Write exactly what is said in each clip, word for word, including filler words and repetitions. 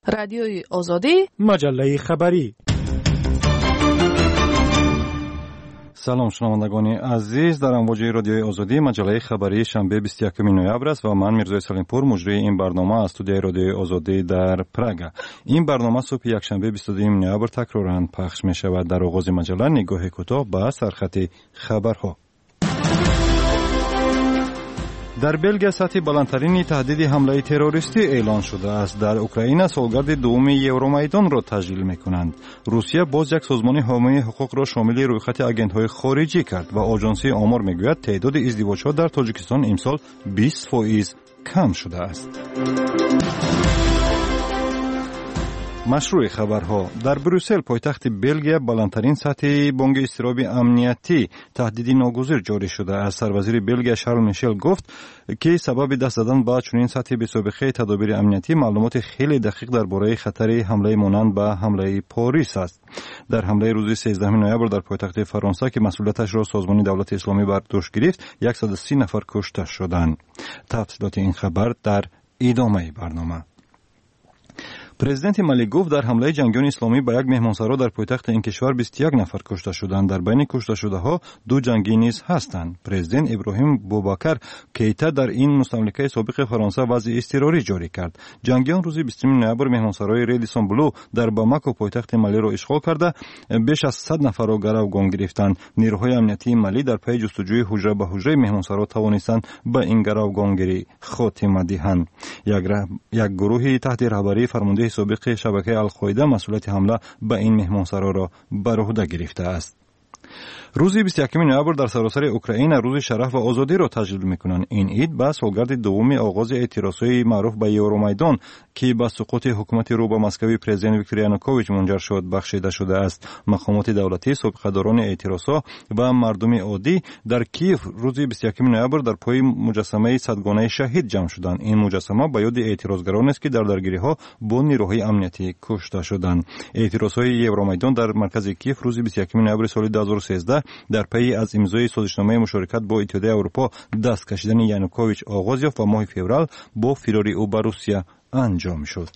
رادیوی آزادی، مجله خبری. سلام شنوندگان عزیز، در امواج رادیوی آزادی مجله خبری شنبه بیست و یکم نوامبر است و من میرزا سلیمپور مجری این برنامه از استودیوی رادیوی آزادی در پراگ. این برنامه صبح یکشنبه بیست و دو نوامبر تکرارا پخش می شود. در آغاز مجله نگاه کوتاه به سرخط خبرها. در بلگیا سطح بلندترین تهدید حمله تروریستی اعلان شده است. در اوکراین سالگرد دوم یورومیدان را تجلیل می‌کنند. روسیه باز یک سازمان حامی حقوق را شامل رویخط آگنت‌های خارجی کرد و آژانسی آمار می‌گوید تعداد ازدواج‌ها در تاجیکستان امسال بیست درصد کم شده است. مشروع خبرها. در بروسل پایتخت بلگیا بلندترین سطح بانگ اضطراب امنیتی تهدیدی ناگزیر جاری شده است. سروزیر بلگیا شارل میشل گفت که سبب دست زدن به چنین سطح بی‌سابقه تدابیر امنیتی معلومات خیلی دقیق درباره خطر حمله مانند به حمله پاریس است. در حمله روز سیزدهم نوامبر در پایتخت فرانسه که مسئولیتش را سازمان دولت اسلامی بر دوش گرفت، صد و سی نفر کشته شدند. تفصیلات این خبر در ادامه برنامه. پرزیدنت مالی گفت در حمله جنگیان اسلامی به یک مهمانسرا در پایتخت این کشور بیست و یک نفر کشته شدند. در بین کشته شده ها دو جنگی نیز هستند. پرزیدنت ابراهیم بوبکر کیتا در این مستملکه سابق فرانسه وضع اضطراری جاری کرد. جنگیان روز بیستم نوامبر مهمانسرای ریدیسون بلو در باماکو پایتخت مالی را اشغال کرده بیش از صد نفر را گروگان گرفتند. نیروهای امنیتی مالی در پی جستجوی حجره به حجره مهمانسرا توانستند به این گروگانگیری خاتمه دهند. یک یک گروه تحت رهبری فرمانده سابق شبکه القاعده مسئولیت حمله به این مهمانسرا را بر عهده گرفته است. روز بیست و یکم نوامبر در سراسر اوکراین روز شرف و آزادی را تجلیل می‌کنند. این عید به سالگرد دوم آغاز اعتراضهای معروف به یورومیدان که با سقوط حکومت رو به مسکوی پرزیدنت ویکتور یانوکوویچ منجر شد بخشیده شده است. مقامات دولتی، سابقه‌داران اعتراضها و مردم عادی در کیف روز بیست و یکم نوامبر در پای مجسمه صدگانه شهید جمع شدند. این مجسمه به یاد اعتراضگران است که در درگیری‌ها با نیروهای امنیتی کشته شدند. اعتراضهای یورومیدان در مرکز کیف روز بیست و یکم نوامبر سال دو هزار و سیزده در پی از امضای سازشنامه مشارکت با اتحادیه اروپا دست کشیدن یانوکوویچ آغاز یافت و ماه فوریه با فراری او به روسیه انجام شد.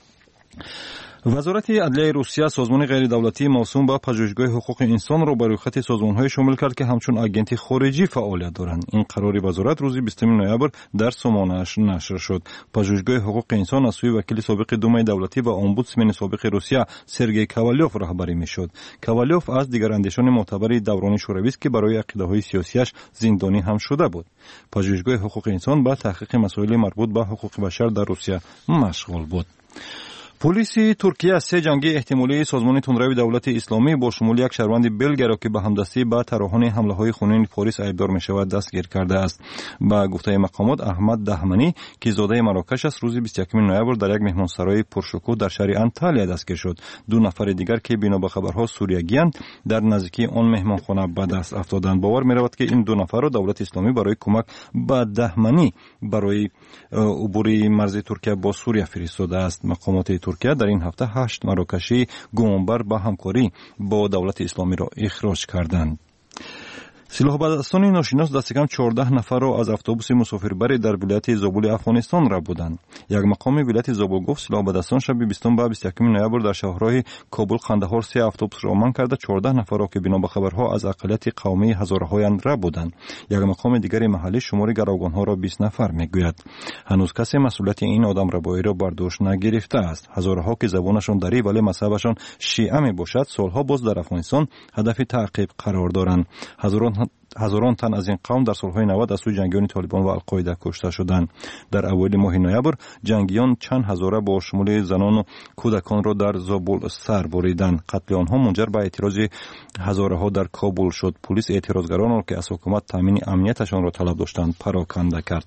وزارت عدلیه روسیه سازمان غیر دولتی موسوم به پژوهشگاه حقوق انسان را بر رویخط سازمان‌های شامل کرد که همچون آگنت خارجی فعالیت دارند. این قرار وزارت روز بیستم نوامبر در سامانه‌اش نشر شد. پژوهشگاه حقوق انسان از سوی وکیل سابق دومای دولتی و امبودسمن سابق روسیه سرگئی کاوالیوف رهبری می‌شد. کاوالیوف از دیگر اندیشان معتبر دوران شوروی است که برای عقیده‌های سیاسیش زندانی هم شده بود. پژوهشگاه حقوق انسان با تحقیق مسائل مربوط به حقوق بشر در روسیه مشغول بود. پلیس ترکیه سه جنگی احتمالی سازمان تندروی دولت اسلامی با شمول یک شهروند بلگ را که به همدستی با طراحان حمله‌های خونین پاریس ایبدار می‌شود دستگیر کرده است. با گفته مقامات احمد دهمنی که زاده مراکش است روز بیست و یکم نوامبر در یک مهمانسرای پرشکوه در شهر انتالیا دستگیر شد. دو نفر دیگر که بنا به خبرها سوریگی‌اند در نزدیکی آن مهمانخانه به دست افتادند. باور می‌رود که این دو نفر را دولت اسلامی برای کمک به دهمنی برای عبور مرز ترکیه با سوریه فرستاده است. مقامات ترکیه در این هفته هشت مراکشی گمانبر به همکاری با دولت اسلامی را اخراج کردند. سلاح‌بردستان ناشناس دست کم چهارده نفر را از اتوبوس مسافربری در ولایت زابل افغانستان را بودند. یک مقام ولایت زابل گفت سلاح‌بردستان شب بیستم به بیست و یکم نوامبر در شهرهای کابل قندهار سه اتوبوس را منع کرده چهارده نفر را که بنا به خبرها از اقلیت قومی هزاره‌هایند را بودند. یک مقام دیگر محلی شمار گروگان‌ها را بیست نفر میگوید. هنوز کسی مسئولیت این آدم ربایی را بر دوش نگرفته است. هزارها که زبانشان دری ولی مذهبشان شیعه میباشد سالها باز در افغانستان هدف تعقیب قرار دارند. هزاران هزاران تن از این قوم در سالهای نود از سوی جنگیان طالبان و القاعده کشته شدند. در اوایل ماه نوامبر جنگیان چند هزاره با شمول زنان و کودکان را در زابل سر بریدند. قتل آنها منجر به اعتراض هزارها در کابل شد. پلیس اعتراضگران را که از حکومت تامین امنیتشان را طلب داشتند پراکنده کرد.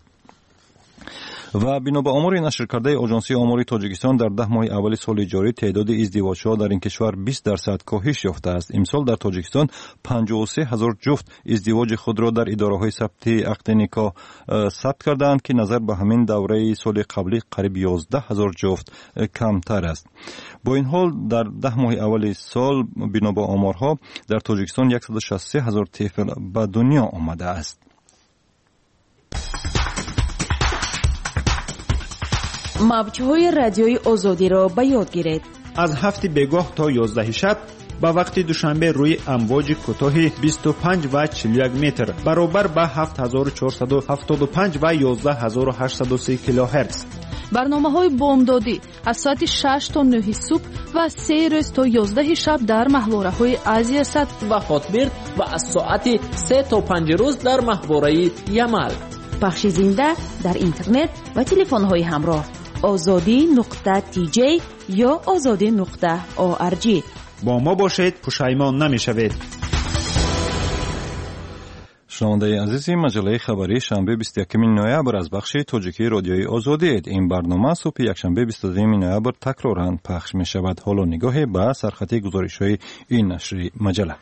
و بنا به آمار نشر کرده آژانسی آمار تاجیکستان در ده ماه اول سال جاری تعداد ازدواج‌ها در این کشور بیست درصد کاهش یافته است. امسال در تاجیکستان پنجاه و سه هزار جفت ازدواج خود را در اداره‌های ثبت عقد نکاح ثبت کردند که نظر به همین دوره سال قبلی قریب یازده هزار جفت کمتر است. با این حال در ده ماه اول سال بنا به آمارها در تاجیکستان صد و شصت و سه هزار طفل به دنیا آمده است. موج‌های رادیوی آزادی را به یاد گیرید. از هفت بگاه تا یازده شب با وقت دوشنبه روی امواج کوتاه بیست و پنج و چهل و یک متر برابر با هفت هزار و چهارصد و هفتاد و پنج و یازده هزار و هشتصد و سی کیلوهرتز. برنامه‌های بامدادی از ساعت شش تا نه صبح و از سه روز تا یازده شب در محوره‌های آسیا صد و خاطبرد و از ساعت سه تا پنج روز در محوره یمل. پخش زنده در اینترنت و تلفن‌های همراه آزادی نقطه تی جی یا آزادی نقطه او ار جی. با ما باشید، پشیمان نمی‌شوید. شنونده عزیزی، مجله خبری شنبه بیست و یکم نوامبر از بخش تاجیکی رادیوی آزادی اید. این برنامه صبح یکشنبه بیست و دوم نوامبر تکرارا پخش می شود. حالا نگاه به سرخط گزارش‌های این نشریه مجله.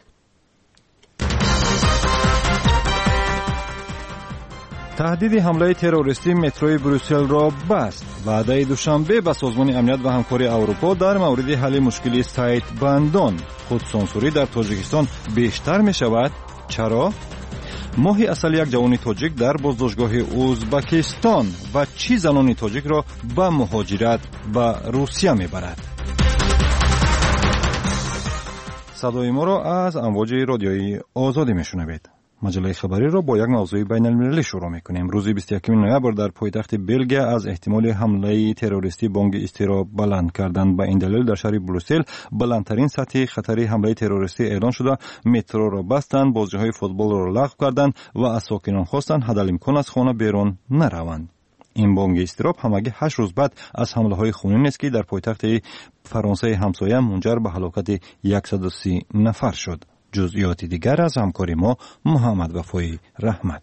تهدید حمله تروریستی متروی بروسل را بست. وعده دوشنبه به سازمان امنیت و همکاری اروپا در مورد حل مشکل سایت بندان. خودسانسوری در تاجیکستان بیشتر می شود. چرا؟ ماهی اصل یک جوان تاجیک در بازداشتگاه ازبکستان و چی زنان تاجیک را به مهاجرت به روسیه می برد. صدای ما را از امواج رادیویی آزادی می شنوید. مجله خبری را با یک موضوع بین المللی شروع می‌کنیم. روز بیست و یکم نوامبر در پایتخت بلژیا از احتمال حمله تروریستی بانگ اضطراب بلند کردند. به این دلیل در شهر بروسل بلندترین سطح خطر حمله تروریستی اعلان شده. مترو را بستند، بازی‌های فوتبال را لغو کردند و از ساکنان خواستند حداقل از خانه بیرون نروند. این بانگ اضطراب همگی هشت روز بعد از حمله‌های خونین است که در پایتخت فرانسه همسایه منجر به هلاکت صد و سی نفر شد. جزئیات دیگر از همکاری ما محمد وفایی رحمت.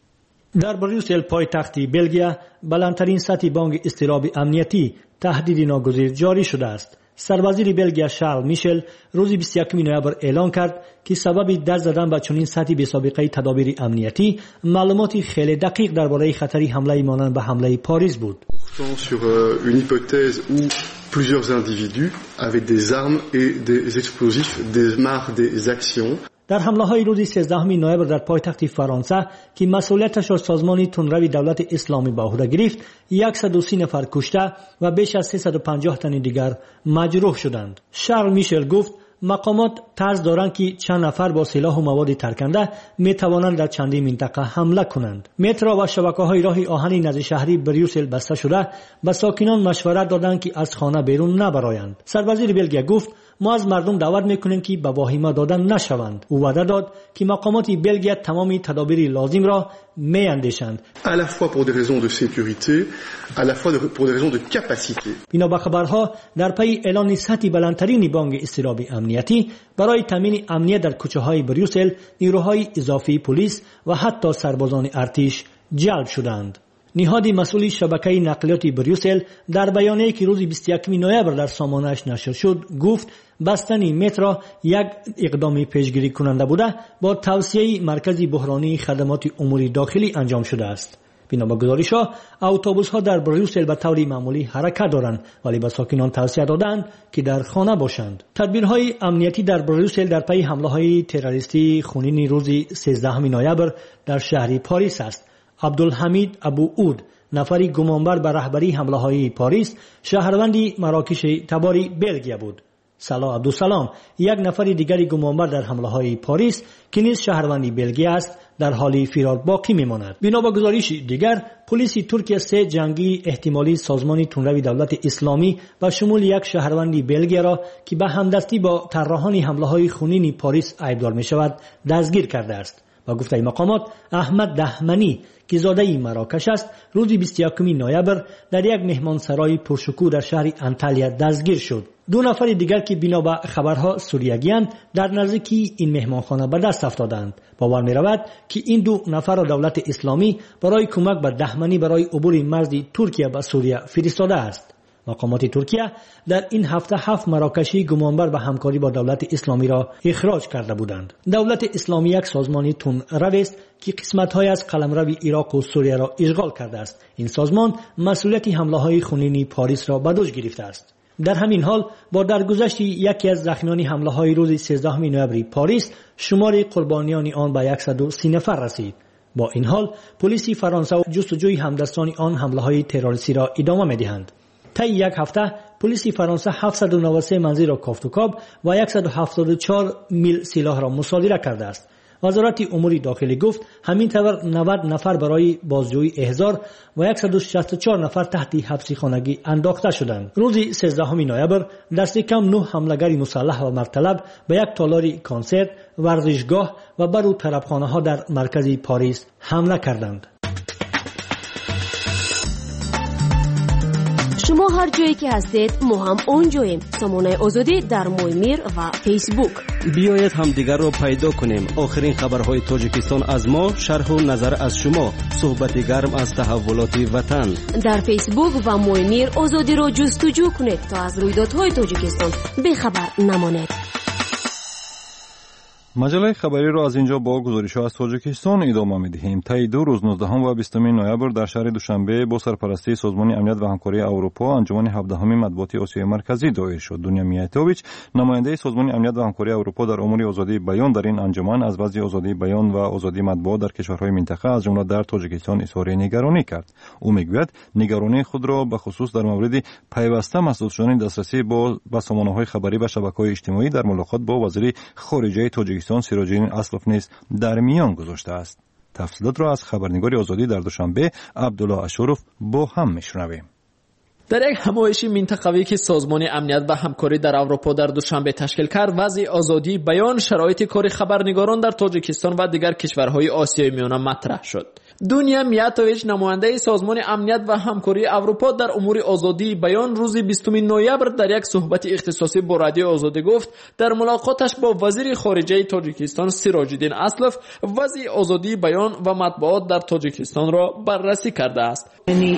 در بروسل پایتخت بلژیا بلندترین سطح بانگ اضطراب امنیتی تهدید ناگزیر جاری شده است. سروزیر بلژیا شارل میشل روز بیست و یکم نوامبر اعلان کرد که سبب دست زدن به چنین سطحی بی سابقه تدابیر امنیتی معلوماتی خیلی دقیق درباره خطری حمله مانند به حمله پاریس بود. sur une hypothèse où plusieurs individus avec des armes et des explosifs démarrent des actions. در حمله های روز سیزدهم نوامبر در پایتخت فرانسه که مسئولیتش را سازمان تندروی دولت اسلامی به عهده گرفت، صد و سی نفر کشته و بیش از سیصد و پنجاه تن دیگر مجروح شدند. شارل میشل گفت مقامات طرز دارند که چند نفر با سلاح و مواد ترکنده می توانند در چندین منطقه حمله کنند. مترو و شبکه‌های راه آهن نزد شهری بروسل بسته شده، به ساکنان مشورت دادند که از خانه بیرون نبرایند. سروزیر بلژیا گفت ما از مردم دعوت میکنیم که به واهمه دادن نشوند. او وعده داد که مقامات بلژیا تمامی تدابیر لازم را میاندیشند. à la fois pour des raisons de sécurité, à la fois pour des raisons de capacité. بنا به خبرها در پی اعلان سطح بلندترین بانگ اضطراب امنیتی برای تامین امنیت در کوچه‌های بروسل، نیروهای اضافی پلیس و حتی سربازان ارتش جلب شدند. نهاد مسئول شبکه نقلیات بروسل در بیانیه‌ای که روز بیست و یکم نوامبر در سامانه‌اش نشر شد گفت بستن مترو یک اقدام پیشگیری کننده بوده با توسعه مرکز بحرانی خدمات امور داخلی انجام شده است. بنا به گزارش‌ها اتوبوس‌ها در بروسل به طور معمولی حرکت دارند، ولی به ساکنان توصیه دادند که در خانه باشند. تدبیرهای امنیتی در بروسل در پی حمله‌های تروریستی خونین روز سیزدهم نوامبر در شهر پاریس است. عبدالحمید ابو عود، نفری گمانبر به رهبری حمله‌های پاریس، شهروند مراکش تباری بلژیا بود. صلاح عبدالسلام، یک نفر دیگری گمانبر در حمله‌های پاریس که نیز شهروند بلژیا است، در حال فرار باقی می‌ماند. بنا به گزارش دیگر، پلیس ترکیه سه جنگی احتمالی سازمان تندروی دولت اسلامی و شمول یک شهروند بلژیا را که به همدستی با طراحان حمله‌های خونین پاریس ایبدار می‌شود دستگیر کرده است. با گفته مقامات احمد دهمنی که زاده مراکش است، روز بیست و یکم نوامبر در یک مهمانسرای پرشکوه در شهر انتالیا دستگیر شد. دو نفر دیگر که بنا به خبرها سوریگیان در نزدیکی این مهمانخانه به دست افتادند. باور می رود که این دو نفر را دولت اسلامی برای کمک به دهمنی برای عبور مرز ترکیه به سوریه فرستاده است. مقامات ترکیه در این هفته هفت مراکشی گمانبر به همکاری با دولت اسلامی را اخراج کرده بودند. دولت اسلامی یک سازمان تندرو است که قسمت‌های از قلمرو عراق و سوریه را اشغال کرده است. این سازمان مسئولیت حمله‌های خونین پاریس را به دوش گرفته است. در همین حال با درگذشت یکی از زخمیان حمله‌های روز سیزدهم نوامبر پاریس، شمار قربانیان آن به صد و سی نفر رسید. با این حال پلیس فرانسه و جستجوی همدستان آن حمله‌های تروریستی را ادامه می‌دهند. طی یک هفته پلیس فرانسه هفتصد و نود و سه منزل را کافت و کاب و صد و هفتاد و چهار میل سلاح را مصادره کرده است. وزارت امور داخلی گفت همین طور نود نفر برای بازجویی احضار و صد و شصت و چهار نفر تحت حبس خانگی انداخته شدند. روز سیزدهم نوامبر دست کم نه حمله‌گر مسلح و مرطلب به یک تالار کنسرت، ورزشگاه و بر طربخانه‌ها در مرکز پاریس حمله کردند. شما هر جایی که هستید ما هم اونجاییم. سامانه آزادی در مویمیر و فیسبوک. بیایید هم دیگر رو پیدا کنیم. آخرین خبرهای تاجیکستان از ما، شرح و نظر از شما، صحبت گرم از تحولات وطن. در فیسبوک و مویمیر آزادی رو جستجو کنید تا از رویدادهای تاجیکستان بخبر نمانید. مجله خبری را از اینجا با گزارش‌ها از تاجیکستان ادامه می‌دهیم. طی دو روز نوزدهم و بیستم نوامبر در شهر دوشنبه با سرپرستی سازمان امنیت و همکاری اروپا انجمن هفدهم مطبوعاتی آسیای مرکزی دایر شد. دنیا میاتوویچ، نماینده سازمان امنیت و همکاری اروپا در امور آزادی بیان در این انجمن، از وضع آزادی بیان و آزادی مطبوعات در کشورهای منطقه از جمله در تاجیکستان اظهار نگرانی کرد. او میگوید نگرانی خود را به خصوص در مورد پیوسته مسدود شدن دسترسی با به سامانه‌های خبری و شبکه‌های اجتماعی در ملاقات با وزیر خارجه تاجیکستان سیراجدین اسلوف نیز در میان گذاشته است. تفصیلات را از خبرنگار آزادی در دوشنبه عبدالله اشرف با هم میشنویم. در یک همایش منطقوی که سازمان امنیت و همکاری در اروپا در دوشنبه تشکیل کرد، وضع آزادی بیان، شرایط کار خبرنگاران در تاجیکستان و دیگر کشورهای آسیای میانه مطرح شد. دنیا میاتوویچ، نماینده سازمان امنیت و همکاری اروپا در امور آزادی بیان، روز بیستم نوامبر در یک صحبت اختصاصی با رادیو آزادی گفت در ملاقاتش با وزیر خارجه تاجیکستان سیراجدین اسلوف وضع آزادی بیان و مطبوعات در تاجیکستان را بررسی کرده است.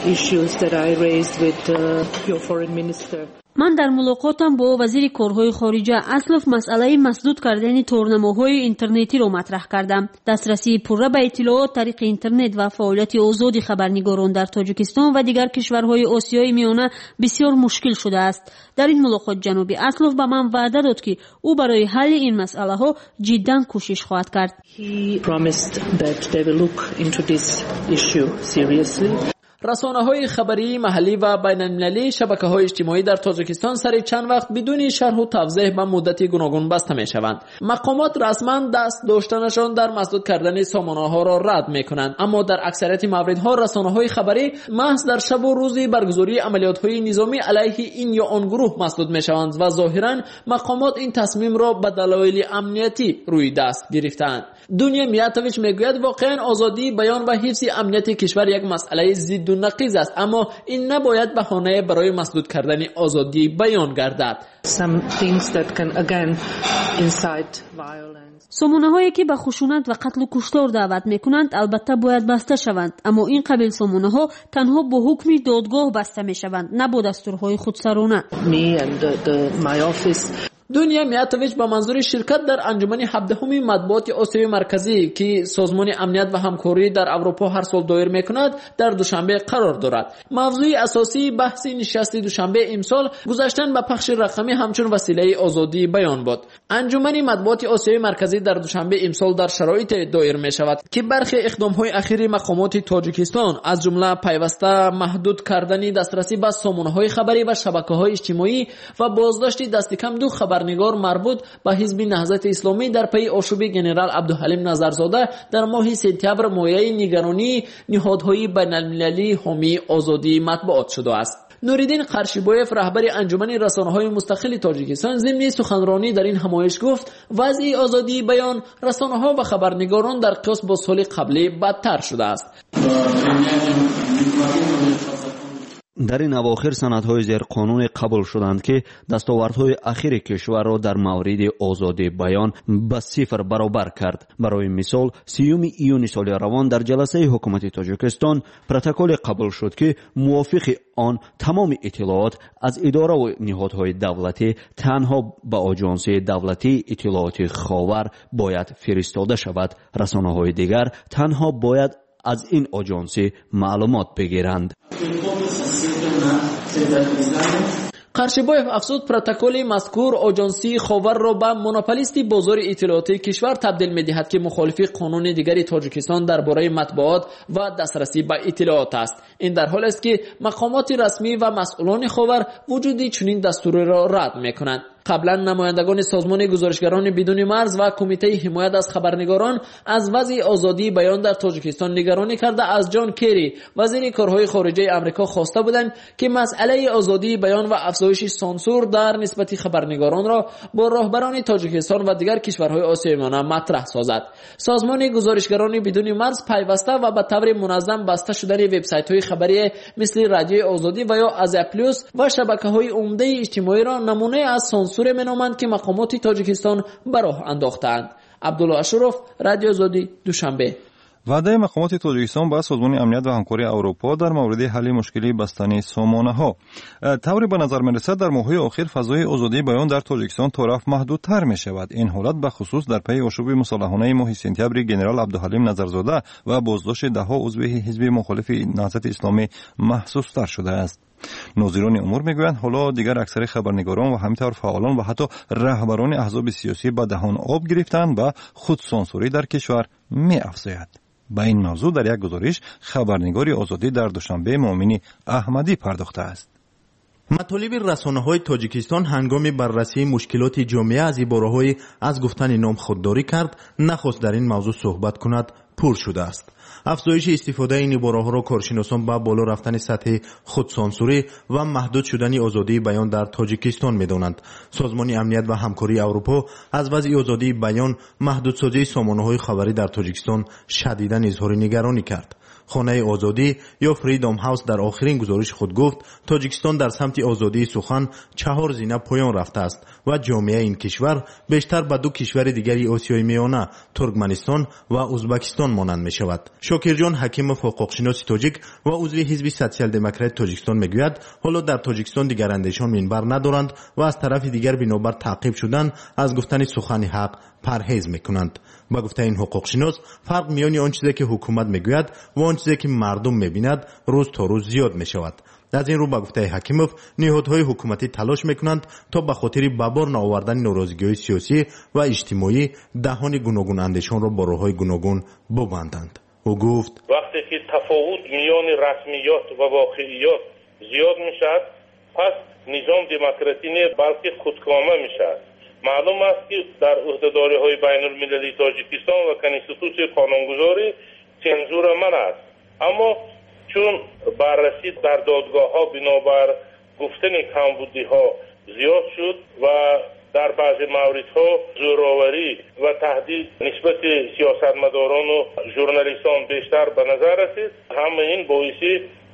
من در ملاقاتم با وزیر کارهای خارجه اسلوف مسئله مسدود کردن تورنماهای اینترنتی را مطرح کردم. دسترسی پوره به اطلاعات طریق اینترنت و فعالیت آزاد خبرنگاران در تاجیکستان و دیگر کشورهای آسیای میانه بسیار مشکل شده است. در این ملاقات جناب اسلوف به من وعده داد که او برای حل این مسئله ها جدا کوشش خواهد کرد. He promised that they will look into this issue seriously. رسانه‌های خبری محلی و بین‌المللی، شبکه‌های اجتماعی در تاجیکستان سر چند وقت بدون شرح و توضیح به مدت گوناگون بسته می‌شوند. مقامات رسما دست داشتنشان در مسدود کردن سامانه‌ها را رد می‌کنند، اما در اکثریت موردها رسانه‌های خبری محض در شب و روز برگزاری عملیات‌های نظامی علیه این یا آن گروه مسدود می‌شوند و ظاهراً مقامات این تصمیم را به دلایل امنیتی روی دست گرفتند. دنیا میاتوویچ میگوید واقعاً آزادی بیان و حفظ امنیت کشور یک مسئله ضد و نقیض است، اما این نباید بهانه برای مسدود کردن آزادی بیان گردد. Some things that can again incite violence. سامانه هایی که به خشونت و قتل و کشتار دعوت میکنند البته باید بسته شوند، اما این قبیل سامانه ها تنها با حکم دادگاه بسته میشوند، نه با دستورهای خودسرانه. Me and the, the, my office. دنیا میاتوویچ با منظور شرکت در انجمن هفدهم مطبوعات آسیای مرکزی که سازمان امنیت و همکاری در اروپا هر سال دایر میکند در دوشنبه قرار دارد. موضوع اساسی بحث نشست دوشنبه امسال گذاشتن به پخش رقمی همچون وسیله آزادی بیان بود. انجمن مطبوعات آسیای مرکزی در دوشنبه امسال در شرایط دایر می شود که برخی اقدام‌های اخیر مقامات تاجیکستان از جمله پیوسته محدود کردن دسترسی به سامانه‌های خبری و شبکه‌های اجتماعی و بازداشت دست کم دو خبر خبرنگار مربوط به حزب نهضت اسلامی در پی آشوب گنرال عبدالحلیم نظرزاده در ماه سپتامبر مایه نگرانی نهادهای بین‌المللی حامی آزادی مطبوعات شده است. نوریدین قرشیبایف، رهبر انجمن رسانه‌های مستقل تاجیکستان، ضمن سخنرانی در این همایش گفت وضع آزادی بیان، رسانه‌ها و خبرنگاران در قیاس با سال قبلی بدتر شده است. در این اواخر سندهای زیر قانون قبول شدند که دستاوردهای اخیر کشور را در مورد آزادی بیان به صفر برابر کرد. برای مثال سیوم ایون سال روان در جلسه حکومت تاجیکستان پروتکل قبول شد که موافق آن تمام اطلاعات از اداره و نهادهای دولتی تنها به آژانس دولتی اطلاعات خاور باید فرستاده شود. رسانه‌های دیگر تنها باید از این آژانس معلومات بگیرند. قرشباев افزود پروتکل مذکور آژانسی خاور را به مونوپولیست بازار اطلاعاتی کشور تبدیل می‌دهد که مخالف قانون دیگری تاجیکستان درباره مطبوعات و دسترسی به اطلاعات است. این در حالی است که مقامات رسمی و مسئولان خاور وجود چنین دستوری را رد می‌کنند. قبلا نمایندگان سازمان گزارشگران بدون مرز و کمیته حمایت از خبرنگاران از وضع آزادی بیان در تاجیکستان نگرانی کرده از جان کری وزیر کارهای خارجه آمریکا خواسته بودند که مسئله آزادی بیان و افزایش سانسور در نسبت خبرنگاران را با راهبران تاجیکستان و دیگر کشورهای آسیایی میانه مطرح سازد. سازمان گزارشگران بدون مرز پیوسته و به طور منظم بسته شدن وبسایت‌های خبری مثل رادیو آزادی و یا آزیا پلوس و شبکه‌های عمده اجتماعی را نمونه از سانسور سوره منامند که مقامات تاجیکستان به راه انداختند. عبدالله اشرف، رادیو آزادی، دوشنبه. وعده مقامات تاجیکستان با سازمان امنیت و همکاری اروپا در مورد حل مشکلی بستن سامانه‌ها. طوری به نظر می‌رسد در ماه‌های اخیر فضای آزادی بیان در تاجیکستان طرف محدودتر می‌شود. این حالت به خصوص در پی آشوب مسلحانه ماه سپتامبر گنرال عبدالحلیم نظرزاده و بازداشت ده‌ها عضو حزب مخالف نهضت اسلامی محسوس‌تر شده است. ناظران امور میگویند حالا دیگر اکثر خبرنگاران و همینطور فعالان و حتی رهبران احزاب سیاسی به دهان آب گرفتند و خود سانسوری در کشور می‌افزاید. به این موضوع در یک گزارش خبرنگار آزادی در دوشنبه مؤمن احمدی پرداخته است. مطالب رسانه‌های تاجیکستان هنگام بررسی مشکلات جامعه از عباره‌های از گفتن نام خودداری کرد نخواست در این موضوع صحبت کند پر شده است. افزایش استفاده این عباره‌ها را کارشناسان با بالا رفتن سطح خودسانسوری و محدود شدن آزادی بیان در تاجیکستان می‌دانند. سازمان امنیت و همکاری اروپا از وضع آزادی بیان، محدودسازی سامانه‌های خبری در تاجیکستان شدیداً اظهار نگرانی کرد. خانه آزادی یا فریدام هاوس در آخرین گزارش خود گفت تاجیکستان در سمت آزادی سخن چهار زینه پایان رفته است و جامعه این کشور بیشتر به دو کشور دیگری آسیای میانه ترکمنستان و ازبکستان مانند می شود. شاکرجان حکیمов حقوقشناس تاجیک و عضو حزب سوسیال دموکرات تاجیکستان میگوید حالا در تاجیکستان دیگر اندیشان منبر ندارند و از طرف دیگر بنابر تعقیب شدن از گفتن سخن حق پرهیز میکنند. با گفته این حقوقشناس فرق میان آن چیزی که حکومت میگوید و آن چیزی که مردم میبیند روز تا روز زیاد میشود. از این رو با گفته حکیمов نهادهای حکومتی تلاش میکنند تا به خاطر ببار نآوردن ناراضگی‌های سیاسی و اجتماعی دهان گوناگون اندیشان را با راه‌های گوناگون ببندند. او گفت وقتی که تفاوت میان رسمیات و واقعیات زیاد میشد پس نظام دموکراسی نه بلکه خودکامه میشد. معلوم است که در عهدهداری‌های بین‌المللی تاجیکستان و کنستیتوسی قانونگذاری سنزور من است، اما چون بررسی در دادگاه‌ها بنابر گفتن کمبودی‌ها زیاد شد و در بعضی موردها زورآوری و تهدید نسبت سیاستمداران و ژورنالیستان بیشتر به نظر رسید، همه این باعث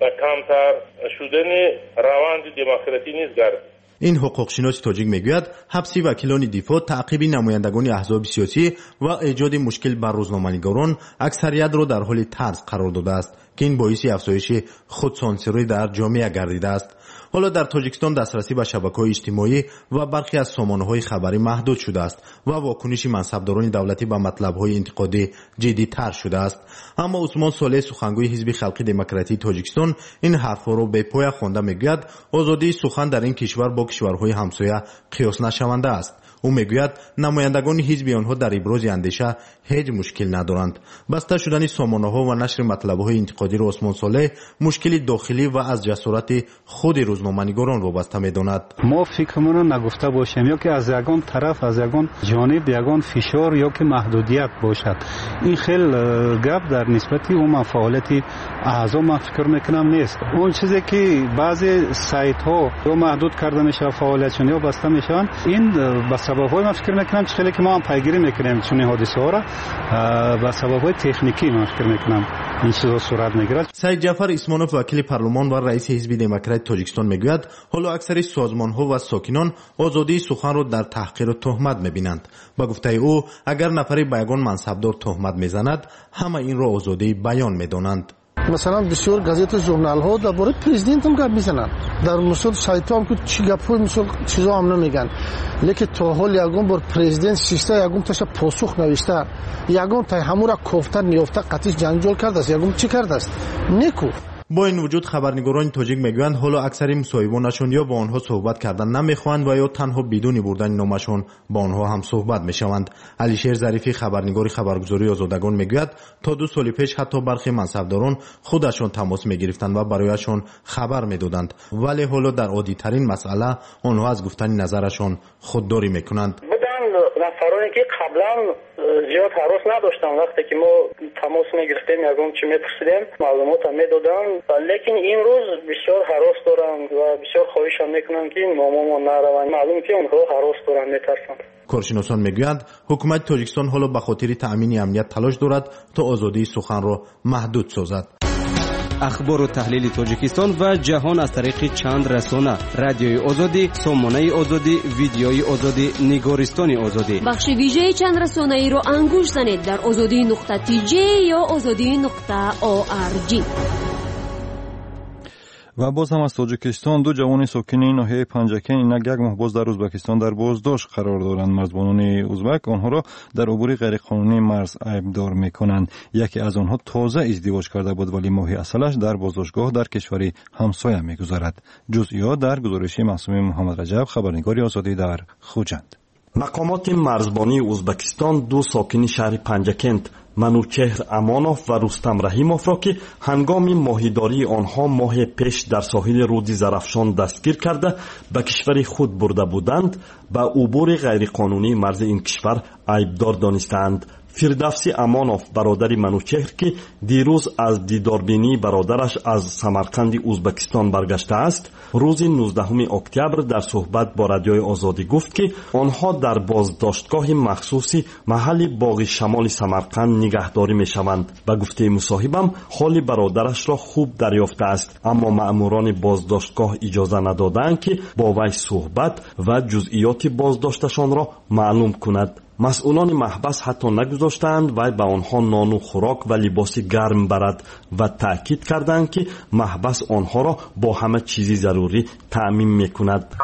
کمتر شدن روند دموکراسی نیز گردید. این حقوقشناس تاجیک میگوید حبس وکیلان دفاع، تعقیب نمایندگان احزاب سیاسی و ایجاد مشکل بر روزنامه‌نگاران اکثریت را در حال طرد قرار داده است که این باعث افزایش خودسانسوری در جامعه گردیده است. حالا در تاجیکستان دسترسی به شبکه‌های اجتماعی و برخی از سامانه‌های خبری محدود شده است و واکنش منصبداران دولتی به مطلب‌های انتقادی جدی‌تر شده است. اما عثمان صالح سخنگوی حزب خلقی دموکراتی تاجیکستان این حرف‌ها را به پای خوانده میگوید آزادی سخن در این کشور با کشورهای همسایه قیاس نشونده است. او میگوید نمایندگان حزب آنها در ابراز اندیشه هیچ مشکل ندارند. بسته شدن سامانه‌ها و نشر مطلب‌های انتقادی را عثمان صالح مشکل داخلی و از جسارت خود روزنامه‌نگاران وابسته می‌داند. ما فکرمون را نگفته باشیم یا که از یگان طرف از یگان جانب یگان فشار یا که محدودیت باشد. این خیلی گپ در نسبت اون فعالیت اعضا من فکر میکنم نیست. اون چیزی که بعضی سایت‌ها یا محدود کرده میشه فعالیتشون یا بسته میشن این به سبب‌های من فکر میکنم خیلی که ما هم پیگیری میکنیم چون حادثه‌ها را به سبب‌های تکنیکی من فکر میکنم این چیزا صورت میگیرد. سید جعفر اسمانوف وکیل پارلمان و رئیس حزب دموکرات تاجیکستان میگوید حالا اکثر سازمان‌ها و ساکنان آزادی سخن را در تحقیر و تهمت میبینند. با گفته او اگر نفری به یگان منصبدار تهمت میزند همه این را آزادی بیان میدانند. مثلا بسیار گازیت و ژورنال ها درباره پرزیدنت هم گپ میزنن، در مورد سایت ها هم که چی گپ‌های مثلا چیزا هم نمیگن، لیکن تا حال یگان بر پرزیدنت سیسته یگان تاش پاسخ نوشته یگان تا همون را کوفته نیافته قطعی جنجال کرده است یگان چی کرده است نیکو. با این وجود خبرنگاران تاجیک میگویند حالا اکثر مصاحبانشون یا با آنها صحبت کردن نمیخواهند و یا تنها بدون بردن نامشون با آنها هم صحبت میشوند. علیشیر ظریفی خبرنگار خبرگزاری آزادگان میگوید تا دو سال پیش حتی برخی منصبداران خودشون تماس میگرفتند و برایشون خبر میدادند، ولی حالا در عادی ترین مسئله آنها از گفتن نظرشون خودداری میکنند. نفرانی که قبلا زیاد هراس نداشتن، وقتی که ما تماس میگرفتیم یکم چی میپرسیدیم معلومات هم میدادن، لیکن این روز بسیار هراس دارن و بسیار خواهش هم میکنن که ناممون نروند. معلوم که اونها هراس دارن، میترسن. کارشناسان میگویند حکومت تاجیکستان حالا به خاطر تأمین امنیت تلاش دارد تا آزادی سخن را محدود سازد. اخبار و تحلیل تاجیکستان و جهان از طریق چند رسانه: رادیوی آزادی، سامانه آزادی، ویدیوی آزادی، نگارستان آزادی. بخش ویژه چند رسانه ای را انگوش زنید در آزادی نقطه تی جی یا آزادی نقطه او آر جی. و باز هم از تاجیکستان دو جوان ساکن ناحیه پنجکن اینک یک ماه باز در ازبکستان در بازداشت قرار دارند. مرزبانان ازبک آنها را در عبور غیرقانونی مرز عیبدار میکنند. یکی از آنها تازه ازدواج کرده بود ولی ماه اصلش در بازداشتگاه در کشوری همسایه میگذارد. جزئیات در گزارش معصوم محمد رجب، خبرنگار آزادی در خوجند. مقامات مرزبانی ازبکستان دو ساکن شهر پنجکند منوچهر امانوف و رستم رحیموف را که هنگام ماهیداری آنها ماه پیش در ساحل رود زرافشان دستگیر کرده به کشور خود برده بودند به عبور غیرقانونی مرز این کشور عیبدار دانستند. فردوسی امانوف برادر منوچهر که دیروز از دیداربینی برادرش از سمرقند ازبکستان برگشته است، روز نوزدهم اکتبر در صحبت با رادیوی آزادی گفت که آنها در بازداشتگاه مخصوصی محل باغ شمال سمرقند نگهداری می شوند. به گفته مصاحبم حال برادرش را خوب دریافته است، اما مأموران بازداشتگاه اجازه ندادند که با وی صحبت و جزئیات بازداشتشان را معلوم کند. مسئولان محبس حتی نگذاشتند وی به آنها نان و خوراک و لباس گرم برد و تأکید کردند که محبس آنها را با همه چیزی ضروری تأمین میکند.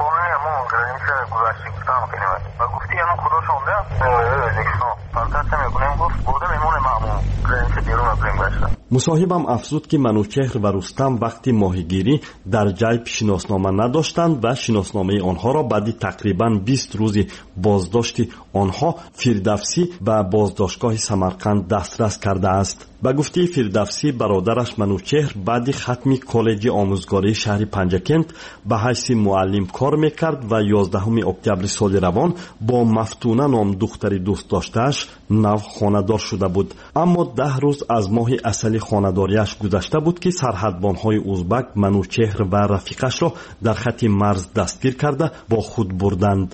مصاحبم افزود که منوچهر و رستم وقتی ماهیگیری در جیب شناسنامه نداشتند و شناسنامه آنها را بعد تقریباً بیست روز بازداشت آنها فردوسی و بازداشتگاه سمرقند دسترس کرده است. به گفته فردوسی برادرش منوچهر بعد ختم کالج آموزگاری شهر پنجکند به حیث معلم کار میکرد و یازدهم اکتبر سال روان با مفتونه نام دختر دوست داشتهش نو خانه‌دار شده بود. اما ده روز از ماه اصلی خانه‌داریش گذشته بود که سرحدبان‌های ازبک منوچهر و رفیقش را در خط مرز دستگیر کرده با خود بردند.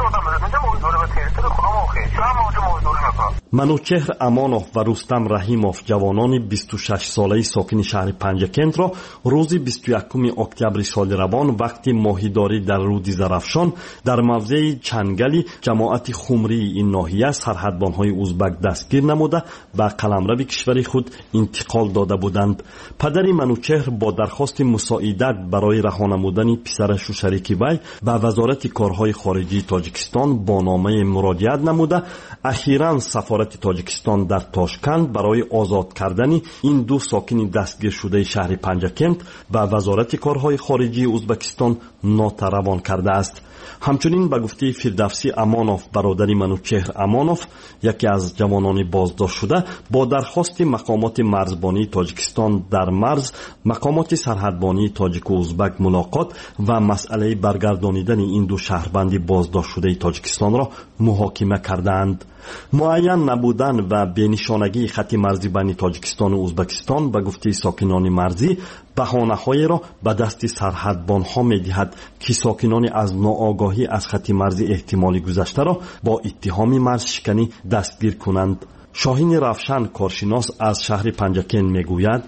منوچهر امانوف و رستم رحیموف جوانان بیست و شش ساله ساکن شهر پنجکند را روز بیست و یکم اکتبر سال روان وقتی ماهیداری در رود زرافشان در موضع چنگلی جماعت خمری این ناحیه سرحدبان‌های ازبک دستگیر نموده و قلمرو کشور خود انتقال داده بودند. پدر منوچهر با درخواست مساعدت برای رها نمودن پسرش و شریک وی به وزارت کارهای خارجی تاجیکستان با نامه مراجعت نموده اخیراً سفارت تاجیکستان در تاشکند برای آزاد کردن این دو ساکن دستگیر شده شهر پنجکند و وزارت کارهای خارجی ازبکستان نوت روان کرده است. همچنین به گفته فردوسی امانوف برادر منوچهر امانوف یکی از جوانان بازداشت شده با درخواست مقامات مرزبانی تاجیکستان در مرز مقامات سرحدبانی تاجیک و ازبک ملاقات و مسئله برگردانیدن این دو شهروند بازداشت شده تاجیکستان را محاکمه کردند. معین نبودن و بینشانگی خط مرزی بین تاجیکستان و ازبکستان به گفته ساکنان مرزی بهانه‌های را به دست سرحدبان‌ها می‌دهد که ساکنان از ناآگاهی از خط مرزی احتمالی گذشته را با اتهام مرز شکنی دستگیر کنند. شاهین روشن کارشناس از شهر پنجکن میگوید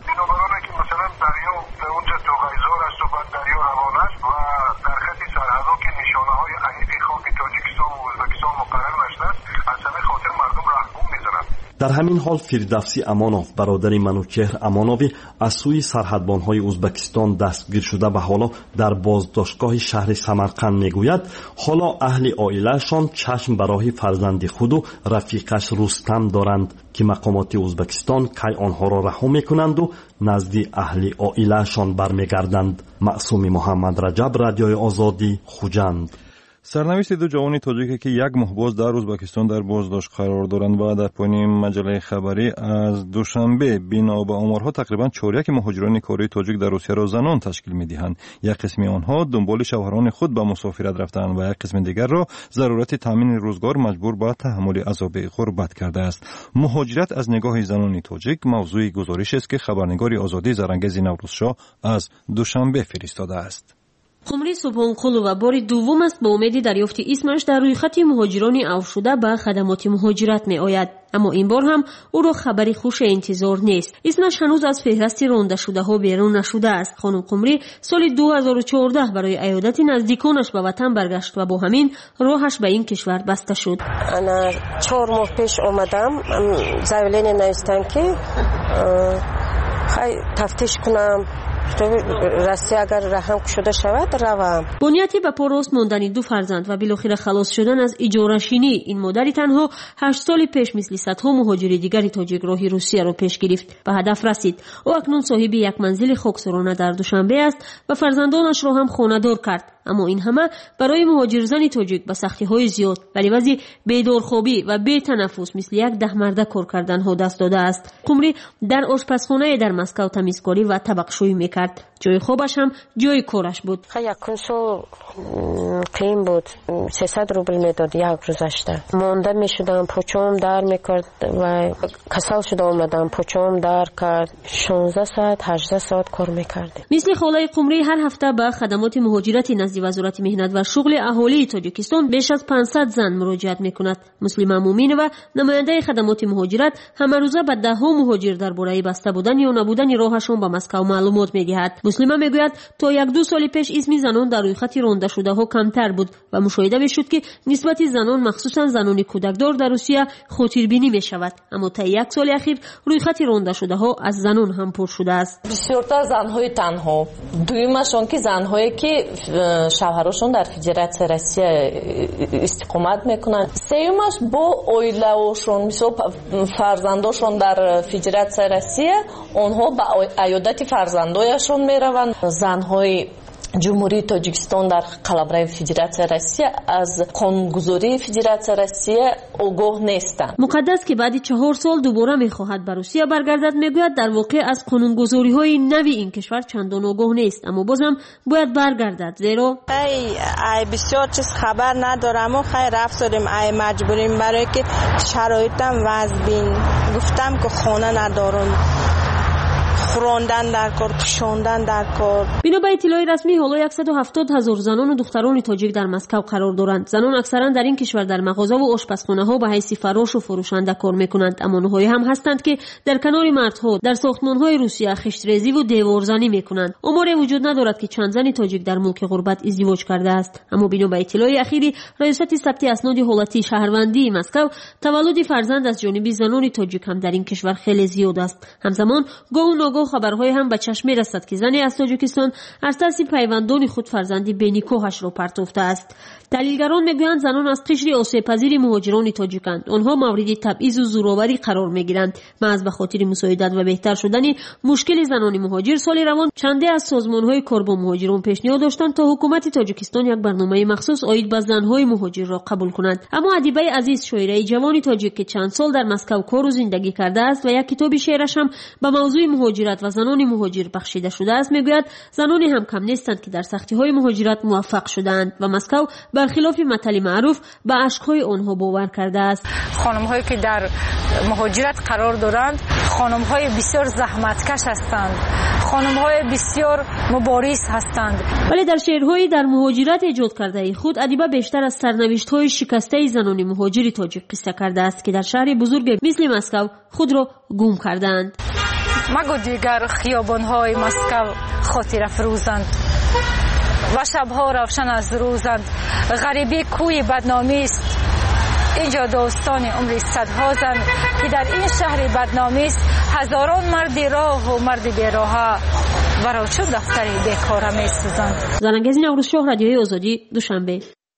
дар ҳамин ҳол фирдавси амонов бародари манучеҳр амоновӣ аз сӯи сарҳадбонҳои ӯзбекистон дастгир шуда ба ҳоло дар боздоштгоҳи шаҳри самарқанд мегӯяд ҳоло аҳли оилаашон чашм ба роҳи фарзанди худу рафиқаш рустам доранд ки мақомоти ӯзбекистон кай онҳоро раҳо мекунанду назди аҳли оилаашон бармегарданд. маъсуми муҳаммадраҷаб, радиои озодӣ, хуҷанд. سرنوشت دو جوان تاجیکی که یک ماه باز در ازبکستان در بازداشت قرار دارند و در پایان مجله خبری از دوشنبه بنا به آمارها تقریبا چهارده مهاجران کاری تاجیک در روسیه را زنان تشکیل می‌دهند. یک قسم آنها دنبال شوهران خود به مسافرت رفتند و یک قسم دیگر را ضرورت تامین روزگار مجبور به تحمل عذاب غربت کرده است. مهاجرت از نگاه زنان تاجیک موضوع گزارش است که خبرنگار آزادی زرنگز نوروزشاه از دوشنبه فرستاده است. خمری سبحانقلووا بار دوم است با امیدی دریافت اسمش در روی خط مهاجران عفو به خدمات مهاجرت می آید. اما این بار هم او را خبری خوش انتظار نیست. اسمش هنوز از فهرست رانده شده ها بیرون نشده است. خانم قمری سال دو هزار و چهارده برای عیادت نزدیکانش به وطن برگشت و با همین راهش به این کشور بسته شد. انا چهار ماه پیش آمدم. زایلین نوشتن که خیلی تفتیش کنم راستی اگر رحم شده شود روم. با نیتی به پا راست ماندن دو فرزند و بالاخره خلاص شدن از اجاره‌شینی، این مادری تنها هشت سال پیش مثل صدها مهاجر دیگر تاجیک راهی روسیه را پیش گرفت. به هدف رسید. او اکنون صاحب یک منزل خاکسارانه در دوشنبه است و فرزندانش را هم خانه‌دار کرد. اما این همه برای مهاجر زن تاجیک با سختی‌های زیاد ولی وضع بیدارخوابی و بی تنفس مثل یک ده مرده کار کردن ها دست داده است. قمری در آشپزخانه در مسکو تمیزکاری و طبقشویی میکرد. جای خوابش هم جای کارش بود. یک کنسول قیم بود. سیصد روبل میداد یک روزشته. مانده میشدم، پوچم در میکرد و کسل شده اومدم، پوچم در کرد. شانزده ساعت هجده ساعت کار میکردیم. مثل خاله قمری هر هفته به خدمات مهاجرت نزد وزارت مهنت و شغل اهالی تاجیکستان بیش از پانصد زن مراجعت میکند. مسلمه مومین و نماینده خدمات مهاجرت همه روزه به ده ها مهاجر درباره بسته بودن یا نبودن راهشان به مسکو معلومات میدهد. مسلمه میگوید تا یک دو سال پیش اسم زنان در روی خط رانده شده ها کمتر بود و مشاهده میشد که نسبت زنان مخصوصا زنان کودکدار در روسیه خاطربینی میشود. اما تا یک سال اخیر روی خط رانده شده ها از زنان هم پر شده است. بسیارتر زنهای تنها، دویمشان که زنهایی که شوهرشون در فدراسیون روسیه استقامت میکنن، سومش با اویله‌شون مثل فرزنداشون در فدراسیون روسیه اونها به عیادت فرزندایشون میروند. زنهای جمهوری تاجیکستان در قلمرو فدراسیون روسیه از قانونگذاری فدراسیون روسیه آگاه نیستند. مقدس که بعد چهار سال دوباره میخواهد به روسیه برگردد میگوید در واقع از قانونگذاری های نوی این کشور چندان آگاه نیست، اما بازم باید برگردد زیرا ای ای بسیار چیز خبر ندارم و خیر رفتاریم ای مجبوریم برای که شرایطم وضبین گفتم که خانه ندارم، خوراندن در کار، پوشاندن در کار. بنا به اطلاع رسمی حالا صد و هفتاد هزار زنان و دختران تاجیک در مسکو قرار دارند. زنان اکثرا در این کشور در مغازه و آشپزخانه ها به حیث فراش و فروشنده کار میکنند، اما آنها هم هستند که در کنار مردها در ساختمان های روسیه خشتریزی و دیوارزنی میکنند. آماری وجود ندارد که چند زن تاجیک در ملک غربت ازدواج کرده است، اما بنا به اطلاع اخیری ریاست ثبت اسناد حالتی شهروندی مسکو تولد فرزند از جانب زنان تاجیک هم در این کشور خیلی زیاد است. همزمان گاه و خبرهای هم به چشم می‌رسد که زنی از تاجیکستان از ترس پیوندان خود فرزندی بینیکوهش را پرتافته است. دلیلگران میگویند زنان از قشر آسیب‌پذیر مهاجران تاجیکند. آنها مورد تبعیض و زورآوری قرار میگیرند. محض به خاطر مساعدت و بهتر شدن مشکل زنان مهاجر سال روان چنده از سازمان‌های کار با مهاجران پیشنهاد داشتند تا حکومت تاجیکستان یک برنامه مخصوص عاید به زن‌های مهاجر را قبول کند. اما ادیبه عزیز شاعره جوان تاجیک که چند سال در مسکو کار و زندگی کرده است و یک کتاب شعرش هم به موضوع مهاجرت و زنان مهاجر بخشیده شده است میگوید زنانی هم کم نیستند که در سختی‌های مهاجرت موفق شدند و مسکو برخلاف مثل معروف به اشک‌های آنها باور کرده است. خانم‌هایی که در مهاجرت قرار دارند خانم‌های بسیار زحمتکش هستند، خانم‌های بسیار مبارز هستند. ولی در شعرهایی در مهاجرت ایجاد کرده خود ادیبه بیشتر از سرنوشت‌های شکسته زنان مهاجر تاجیک قصه کرده است که در شهر بزرگ مثل مسکو خود را گم کردند. مگو دیگر خیابان‌های مسکو خاطر افروزند و شب‌ها روشن از روزند. غریبی کوی بدنامی است، اینجا داستان عمر صدها زن که در این شهر بدنامی است، هزاران مرد راه و مرد بیراه برای چون دفتر بیکاره می‌سوزند. زنانگیز نوروز شاه، رادیوی آزادی، دوشنبه.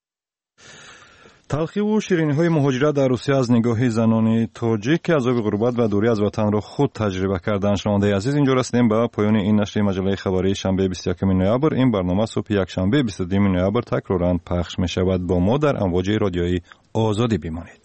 تلخی و شیرینی های مهاجرت در روسیه از نگاه زنان تاجیک که عذاب غربت و دوری از وطن را خود تجربه کردند. شنونده عزیز، اینجا رسیدیم به پایان این نشر مجله خبری شنبه بیست و یکم نوامبر. این برنامه صبح یک شنبه بیست و دوم نوامبر تکرارا پخش می شود. با ما در امواج رادیویی آزادی بمانید.